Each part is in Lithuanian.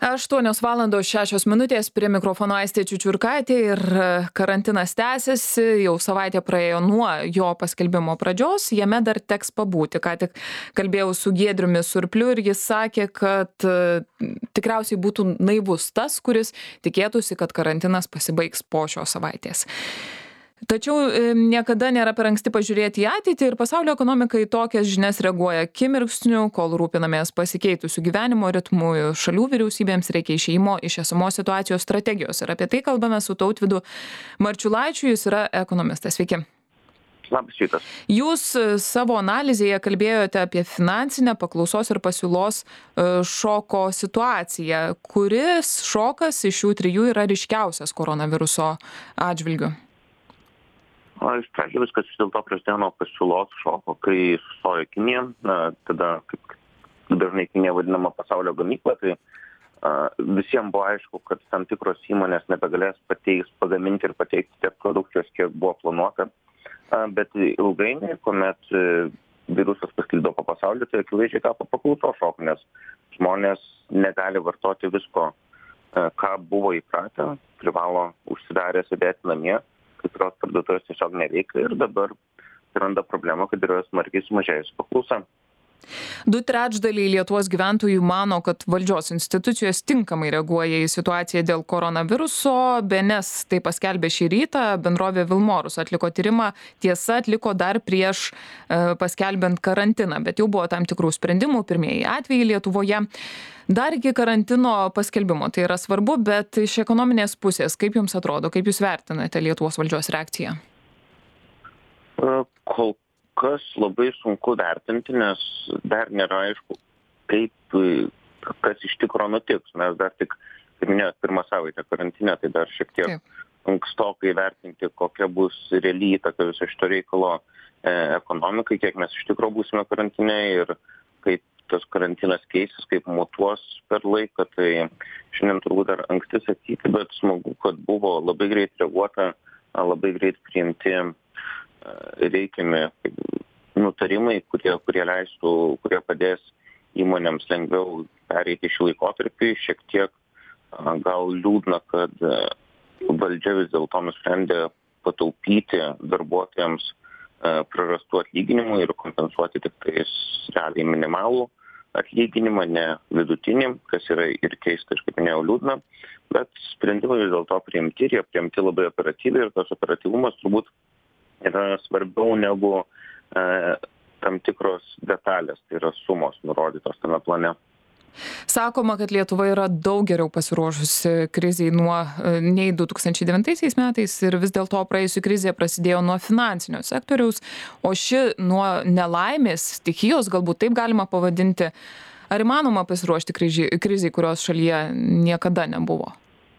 8:06 prie mikrofono Aistė Čiučiurkaitė ir karantinas tęsiasi, jau savaitė praėjo nuo jo paskelbimo pradžios, jame dar teks pabūti. Ką tik kalbėjau su Giedriumi Surpliu ir jis sakė, kad tikriausiai būtų naivus tas, kuris tikėtųsi, kad karantinas pasibaigs po šios savaitės. Tačiau niekada nėra per anksti pažiūrėti į ateitį ir pasaulio ekonomika į tokias žinias reaguoja akimirksniu, kol rūpinamės pasikeitusiu gyvenimo ritmu. Šalių vyriausybėms reikia išėjimo iš esamos situacijos strategijos. Ir apie tai kalbame su Tautvydu Marčiulaičiu, jis yra ekonomistas. Sveiki. Labas rytas. Jūs savo analizėje kalbėjote apie finansinę paklausos ir pasiūlos šoko situaciją. Kuris šokas iš šių trijų yra ryškiausias koronaviruso atžvilgiu? Iš pradžių viskas vis dėlto prasidėjo nuo pasiūlos šoko, kai sustojo Kinija, tada, kaip dažnai Kinija vadinama pasaulio gamykla, tai visiems buvo aišku, kad tam tikros įmonės nebegalės pagaminti ir pateikti tiek produkcijos, kiek buvo planuota, bet ilgainiui, kuomet virusas pasklido po pasaulį, tai akivaizdžiai tapo paklausos šoku, nes žmonės negali vartoti visko, ką buvo įpratę, privalo užsidarę sėdėti namie, kai kurios parduotuvės tiesiog neveikia ir dabar atsiranda problema, kad yra smarkiai sumažėjusi paklausa. 2/3 Lietuvos gyventojų mano, kad valdžios institucijos tinkamai reaguoja į situaciją dėl koronaviruso. BNS tai paskelbė šį rytą, bendrovė Vilmorus atliko tyrimą, tiesa atliko dar prieš paskelbiant karantiną, bet jau buvo tam tikrų sprendimų, pirmieji atvejai Lietuvoje. Dar iki karantino paskelbimo tai yra svarbu, bet iš ekonominės pusės, kaip jums atrodo, kaip jūs vertinate Lietuvos valdžios reakciją? Kol kas labai sunku vertinti, nes dar nėra aišku, kas iš tikro nutiks. Mes dar tik, kaip minėjot, pirmą savaitę karantinę, tai dar šiek tiek ankstokai vertinti, kokia bus reali įtaka viso šito reikalo ekonomikai, kiek mes iš tikro būsime karantine ir kaip tas karantinas keisis, kaip mutuos per laiką, tai šiandien turbūt dar anksti sakyti, bet smagu, kad buvo labai greit reaguota, labai greit priimti reikiami nutarimai, kurie leistų, kurie padės įmonėms lengviau pereiti šį laikotarpį. Šiek tiek gal liūdna, kad valdžia vis dėlto nusprendė pataupyti darbuotojams prarastų atlyginimų ir kompensuoti tik tais realiai minimalų atlyginimą, ne vidutinį, kas yra ir keista, ir kaip minėjau, liūdna, bet sprendimai vis dėlto priimti ir jie priimti labai operatyviai ir tas operatyvumas turbūt yra svarbiau negu tam tikros detalės, tai yra sumos nurodytos tame plane. Sakoma, kad Lietuva yra daug geriau pasiruošusi kriziai nei 2009 metais ir vis dėlto praėjusi krizė prasidėjo nuo finansinio sektoriaus, o ši nuo nelaimės, stichijos, galbūt taip galima pavadinti. Ar įmanoma pasiruošti kriziai, kurios šalyje niekada nebuvo?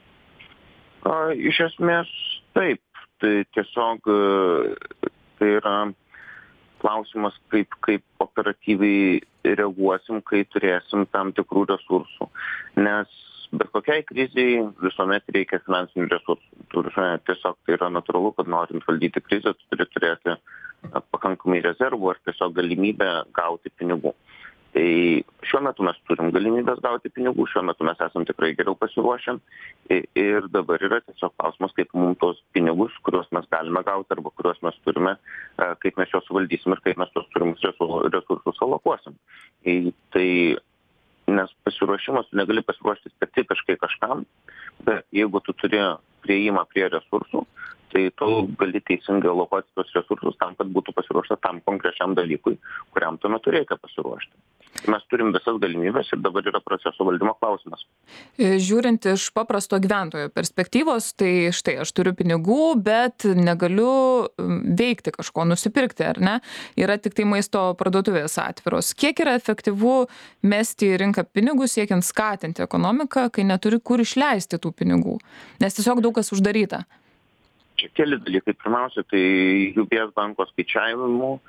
Iš esmės taip. Tai tiesiog tai yra klausimas, kaip operatyviai reaguosim, kai turėsim tam tikrų resursų. Nes bet kokiai kriziai visuomet reikia finansinių resursų. Tiesiog tai yra natūralu, kad norint valdyti krizę, turi turėti pakankamai rezervų ar tiesiog galimybę gauti pinigų. Tai šiuo metu mes turim galimybės gauti pinigų, šiuo metu mes esam tikrai geriau pasiruošę ir dabar yra tiesiog klausimas, kaip mums tos pinigus, kuriuos mes galime gauti arba kuriuos mes turime, kaip mes juos suvaldysim ir kaip mes tos turimus resursus alokuosim. Tai nes pasiruošimas, tu negali pasiruošti specifiškai kažkam, bet jeigu tu turi prieimą prie resursų, tai tu gali teisingai alokuoti tos resursus tam, kad būtų pasiruošta tam konkrečiam dalykui, kuriam tuo metu reikia pasiruošti. Mes turim visas galimybės ir dabar yra proceso valdymo klausimas. Žiūrint iš paprasto gyventojo perspektyvos, tai štai aš turiu pinigų, bet negaliu veikti kažko, nusipirkti, ar ne? Yra tik tai maisto parduotuvės atviros. Kiek yra efektyvu mesti į rinką pinigus, siekiant skatinti ekonomiką, kai neturi kur išleisti tų pinigų? Nes tiesiog daug kas uždaryta. Čia keli dalykai. Pirmiausia, tai UBS banko skaičiavimu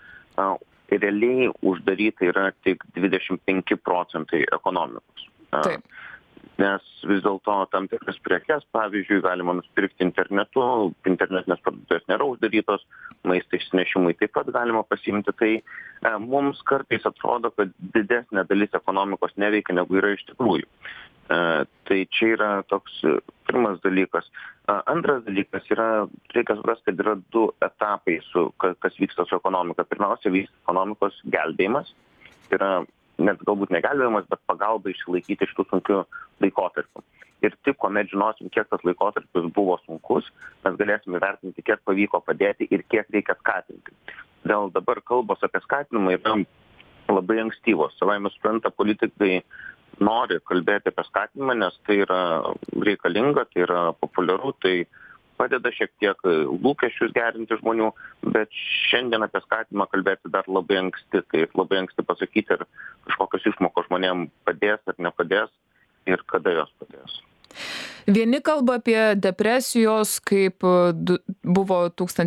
realiai uždaryta yra tik 25% ekonomikos. Taip. nes vis dėlto tam tikras prekes, pavyzdžiui, galima nusipirkti internetu, internetinės parduotuvės nėra uždarytos, maistą išsinešimui taip pat galima pasiimti. Tai mums kartais atrodo, kad didesnė dalis ekonomikos neveikia, negu yra iš tikrųjų. Tai čia yra toks pirmas dalykas. Antras dalykas yra, reikia suprasti, kad yra du etapai, kas vyksta su ekonomika. Pirmiausia, vyksta ekonomikos gelbėjimas. Tai yra net galbūt negelbėjimas, bet pagalba išsilaikyti šitų sunkių laikotarpių. Ir tik kuomet žinosim, kiek tas laikotarpis buvo sunkus, mes galėsime įvertinti, kiek pavyko padėti ir kiek reikia skatinti. Dėl dabar kalbos apie skatinimą yra labai ankstyvos. Savaime supranta, politikai nori kalbėti apie skatinimą, nes tai yra reikalinga, tai yra populiaru, tai padeda šiek tiek lūkesčius gerinti žmonių, bet šiandien apie skatinimą kalbėti dar labai anksti. Tai labai anksti pasakyti, ar kažkokios išmokos žmonėm padės ar nepadės ir kada jos padės. Vieni kalba apie depresijos, kaip buvo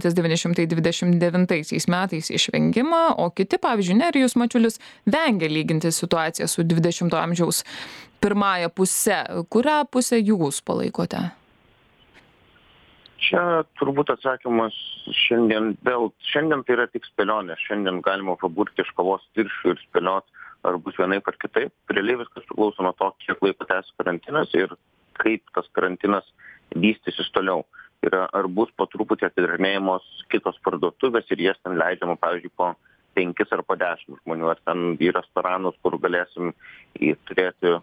1929 metais išvengimą, o kiti, pavyzdžiui, Nerijus Mačiulis, vengia lyginti situaciją su 20 amžiaus pirmąja puse. Kurią pusę jūs palaikote? Čia turbūt atsakymas šiandien tai yra tik spėlionė. Šiandien galima paburti iš kavos tirščių ir spėliot, ar bus vienaip ar kitaip. Realiai viskas priklauso nuo to, kiek laiko tęs karantinas ir kaip tas karantinas vystysis toliau. Ar bus po truputį atidarinėjamos kitos parduotuvės ir jas ten leidžiama, pavyzdžiui, po 5 ar po 10 žmonių, ar ten į restoranus, kur galėsim turėti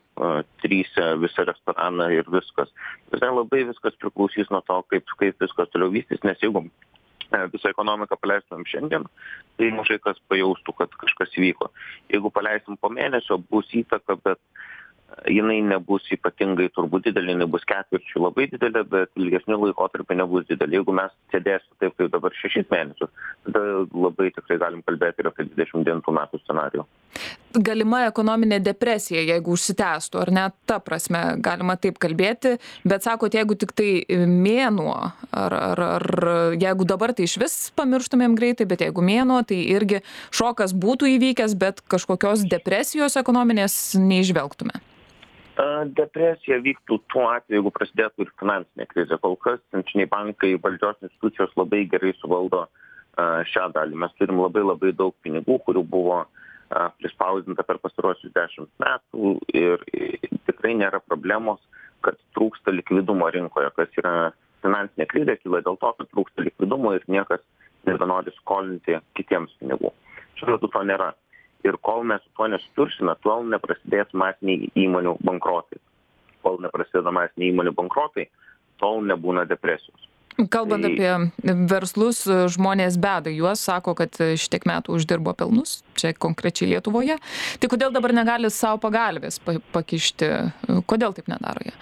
3 visą restoraną ir viskas. Visai labai viskas priklausys nuo to, kaip viskas toliau vystys, nes jeigu visą ekonomiką paleistumėm šiandien, tai mažai kas pajaustų, kad kažkas vyko. Jeigu paleisim po mėnesio, bus įtaka, bet jinai nebus ypatingai turbūt didelė, jinai bus ketvirčių labai didelė, bet ilgesnių laikotarpį nebus didelė. Jeigu mes sėdėsim taip kaip dabar 6 mėnesius, tada labai tikrai galim kalbėti ir apie 29 metų scenarijų. Galima ekonominė depresija, jeigu užsitęstų, ar ne, ta prasme, galima taip kalbėti, bet sakot, jeigu tik tai mėnuo, ar jeigu dabar tai iš vis pamirštumėm greitai, bet jeigu mėnuo, tai irgi šokas būtų įvykęs, bet kažkokios depresijos ekonominės neižvelgtume. Depresija vyktų tuo atveju, jeigu prasidėtų ir finansinė krizė. Kol kas centriniai bankai, valdžios institucijos labai gerai suvaldo šią dalį. Mes turim labai daug pinigų, kurių buvo prispausdinta per pastaruosius 10 metų ir tikrai nėra problemos, kad trūksta likvidumo rinkoje, kas yra finansinė krizė, kyla dėl to, kad trūksta likvidumo ir niekas nebenori skolinti kitiems pinigų. Šiuo metu to nėra. Ir kol mes su tuo nesutursime, tol neprasidės masiniai įmonių bankrotai. Kol neprasideda masiniai įmonių bankrotai, tol nebūna depresijos. Kalbant apie verslus, žmonės beda juos, sako, kad šitiek metų uždirbo pelnus, čia konkrečiai Lietuvoje. Tai kodėl dabar negali savo pagalbės pakišti? Kodėl taip nedaro jie?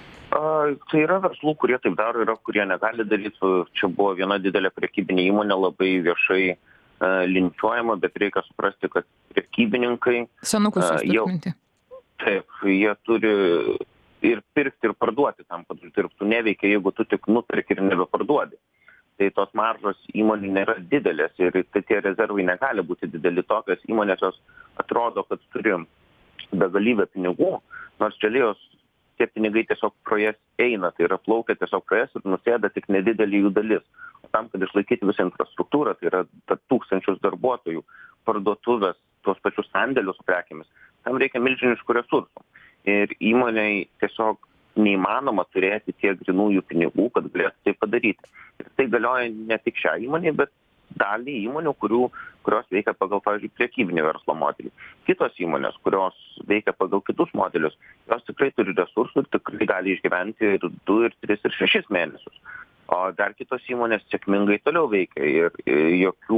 Tai yra verslų, kurie taip daro, yra kurie negali daryti. Čia buvo viena didelė prekybinė įmonė, labai viešai linčiuojama, bet reikia suprasti, kad prekybininkai senukus atminti. Taip, jie turi ir pirkti ir parduoti tam, kad uždirbtų. Neveikia, jeigu tu tik nuperki ir nebeparduodi. Tai tos maržos įmonių nėra didelės ir tie rezervai negali būti dideli. Tokios įmonės jos atrodo, kad turi begalybę pinigų, nors čia jos tie pinigai tiesiog pro jas eina, tai yra plaukia tiesiog pro jas ir nusėda tik nedidelį jų dalis. O tam, kad išlaikyti visą infrastruktūrą, tai yra tūkstančius darbuotojų, parduotuvės, tuos pačius sandėlius su prekėmis, tam reikia milžiniškų resursų. Ir įmonei tiesiog neįmanoma turėti tiek grynųjų pinigų, kad galėtų tai padaryti. Ir tai galioja ne tik šią įmonę, bet dalį įmonių, kurios veikia pagal, pavyzdžiui, priekybinį verslo modelį. Kitos įmonės, kurios veikia pagal kitus modelius, jos tikrai turi resursų ir tikrai gali išgyventi ir 2, ir 3, ir 6 mėnesius. O dar kitos įmonės sėkmingai toliau veikia ir jokių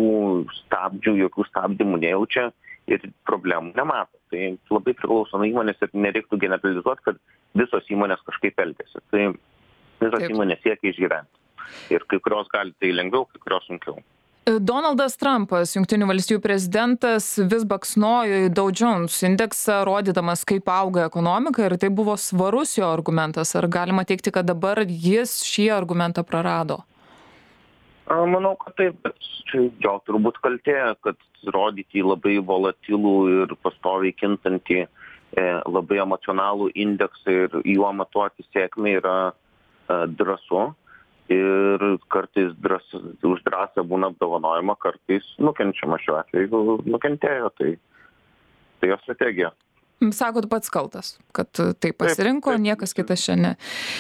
stabdymų nejaučia ir problemų nemato. Tai labai priklauso nuo įmonės ir nereiktų generalizuoti, kad visos įmonės kažkaip elgiasi. Tai visos įmonės siekia išgyventi. Ir kai kurios gali tai lengviau, kai kurios sunkiau. Donaldas Trumpas, Jungtinių valstijų prezidentas, vis baksnojo į Dow Jones indeksą, rodydamas, kaip auga ekonomika, ir tai buvo svarus jo argumentas. Ar galima teigti, kad dabar jis šį argumentą prarado? Manau, kad taip, bet čia jo turbūt kaltė, kad rodyti labai volatilų ir pastoviai kintantį labai emocionalų indeksą ir juo matuoti sėkmę yra drąsu. Ir kartais už drąsą būna apdovanojama, kartais nukenčiama, šiuo atveju nukentėjo, tai jo strategija. Sakot, pats kaltas, kad tai pasirinko, taip. Niekas kitas čia ne.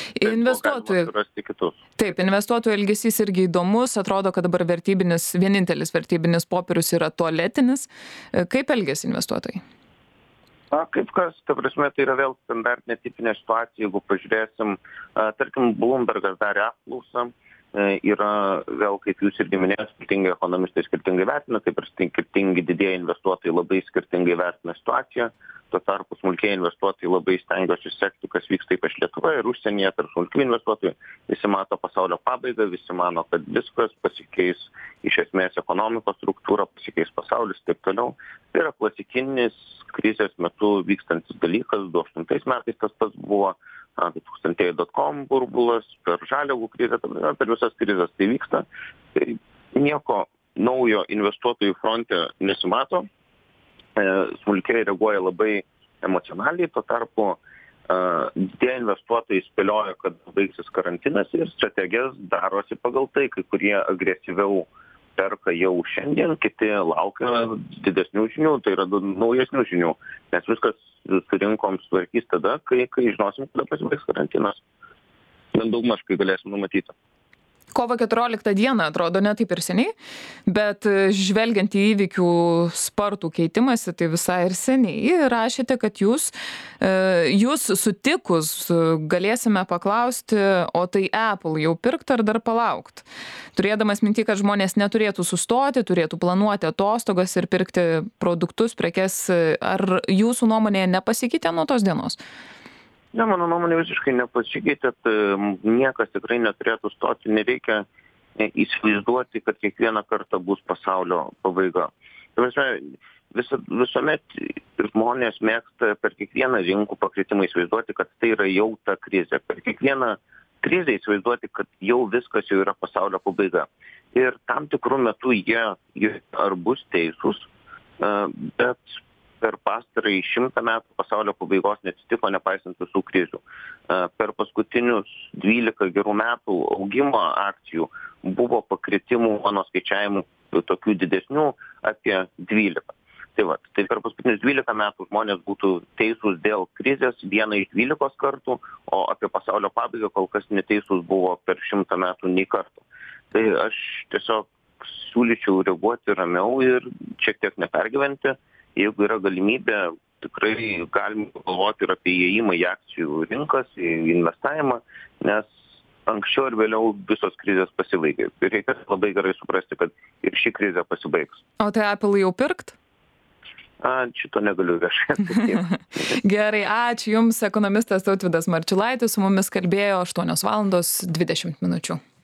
Taip, investuotojų elgesys irgi įdomus, atrodo, kad dabar vienintelis vertybinis popierius yra tualetinis. Kaip elgesi investuotojai? Kaip kas, ta prasme, tai yra vėl standartinė tipinė situacija, jeigu pažiūrėsim, tarkim, Bloombergas darė apklausą, yra vėl, kaip jūs irgi minėjote, skirtingai ekonomistai skirtingai vertina, taip ir skirtingi didieji investuotojai labai skirtingai vertina situaciją. Tuo tarpu smulkiai investuotojai labai stengiasi sekti, kas vyksta ypač Lietuvoje ir užsienyje, tarp smulkių investuotojų. Visi mato pasaulio pabaigą, visi mano, kad viskas pasikeis, iš esmės ekonomikos struktūra, pasikeis pasaulis, taip toliau. Tai yra klasikinis krizės metu vykstantis dalykas, 2008 metais tas pats buvo, 2000.com burbulas, per žaliavų krizę, per visas krizės tai vyksta. Tai nieko naujo investuotojų fronte nesimato. Smulkiai reaguoja labai emocionaliai, tuo tarpu tie investuotojai spėlioja, kad baigsis karantinas ir strategijas darosi pagal tai, kai kurie agresyviau perka jau šiandien, kiti laukia didesnių žinių, tai yra naujesnių žinių, nes viskas su rinkom sutvarkys tada, kai žinosim, kada pasibaigs karantinas. Daugmaž, kai galėsim numatyti. Kovo 14 dieną atrodo ne taip ir seniai, bet žvelgiant į įvykių spartų keitimąsi, tai visai ir seniai rašėte, kad jūs sutikus galėsime paklausti, o tai Apple jau pirkt ar dar palaukt? Turėdamas minty, kad žmonės neturėtų sustoti, turėtų planuoti atostogas ir pirkti produktus, prekes, ar jūsų nuomonė nepasikeitė nuo tos dienos? Ne, mano nuomonė visiškai nepasikeitė, niekas tikrai neturėtų stoti, nereikia įsivaizduoti, kad kiekvieną kartą bus pasaulio pabaiga. Visuomet žmonės mėgsta per kiekvieną rinkų pakritimą įsivaizduoti, kad tai yra jau ta krizė. Per kiekvieną krizę įsivaizduoti, kad jau viskas jau yra pasaulio pabaiga. Ir tam tikrų metų jie ar bus teisūs, bet per pastarąjį 100 metų pasaulio pabaigos neatsitiko, nepaisant visų krizių. Per paskutinius 12 gerų metų augimo akcijų buvo pakritimų, mano skaičiavimų, tokių didesnių apie 12. Tai per paskutinius 12 metų žmonės būtų teisūs dėl krizės 1 iš 12 kartų, o apie pasaulio pabaigą kol kas neteisūs buvo per 100 metų nei kartų. Tai aš tiesiog siūlyčiau reaguoti ramiau ir šiek tiek nepergyventi. Jeigu yra galimybė, tikrai galime galvoti ir apie įėjimą į akcijų rinkas, į investavimą, nes anksčiau ir vėliau visos krizės pasibaigė. Ir reikia labai gerai suprasti, kad ir ši krizė pasibaigs. O tai Apple jau pirkt? Šito negaliu viešai. Gerai, ačiū Jums, ekonomistas Tautvydas Marčiulaitis, su mumis kalbėjo 8:20 min.